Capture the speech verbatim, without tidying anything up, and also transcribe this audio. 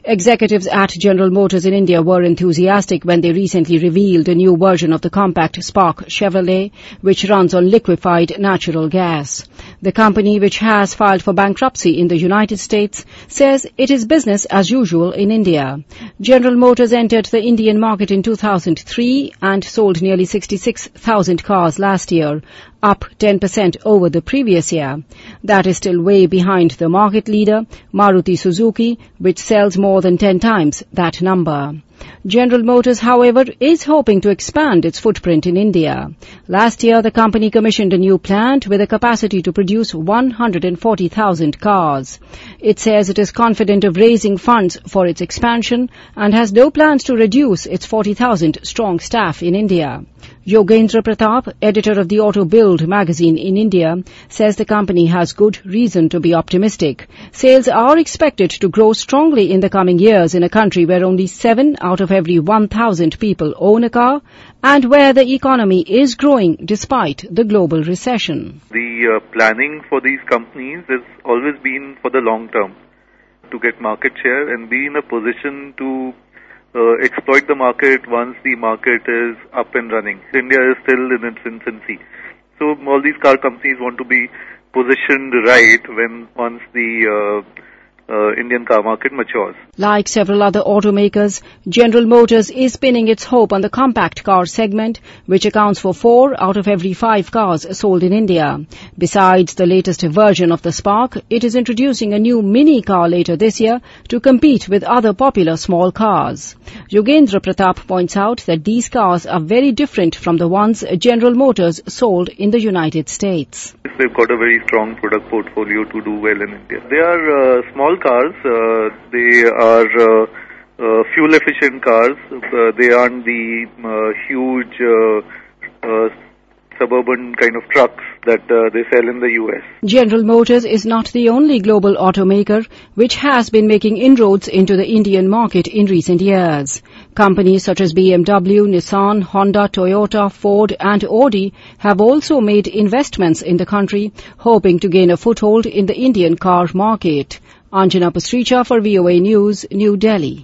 Executives at General Motors in India were enthusiastic when they recently revealed a new version of the compact Spark Chevrolet, which runs on liquefied natural gas. The company, which has filed for bankruptcy in the United States, says it is business as usual in India. General Motors entered the Indian market in two thousand three and sold nearly sixty-six thousand cars last year, up ten percent over the previous year. That is still way behind the market leader, Maruti Suzuki, which sells more than ten times that number. General Motors, however, is hoping to expand its footprint in India. Last year, the company commissioned a new plant with a capacity to produce one hundred forty thousand cars. It says it is confident of raising funds for its expansion and has no plans to reduce its forty thousand strong staff in India. Yogendra Pratap, editor of the Auto Build magazine in India, says the company has good reason to be optimistic. Sales are expected to grow strongly in the coming years in a country where only seven out of every one thousand people own a car and where the economy is growing despite the global recession. The uh, planning for these companies has always been for the long term, to get market share and be in a position to Uh, exploit the market once the market is up and running. India is still in its infancy. So all these car companies want to be positioned right when once the uh, uh, Indian car market matures. Like several other automakers, General Motors is pinning its hope on the compact car segment, which accounts for four out of every five cars sold in India. Besides the latest version of the Spark, it is introducing a new mini car later this year to compete with other popular small cars. Yogendra Pratap points out that these cars are very different from the ones General Motors sold in the United States. They've got a very strong product portfolio to do well in India. They are uh, small cars. Uh, they are uh, uh, fuel-efficient cars. Uh, they aren't the uh, huge uh, uh, suburban kind of trucks that uh, they sell in the U S. General Motors is not the only global automaker which has been making inroads into the Indian market in recent years. Companies such as B M W, Nissan, Honda, Toyota, Ford and Audi have also made investments in the country, hoping to gain a foothold in the Indian car market. Anjana Pasricha for V O A News, New Delhi.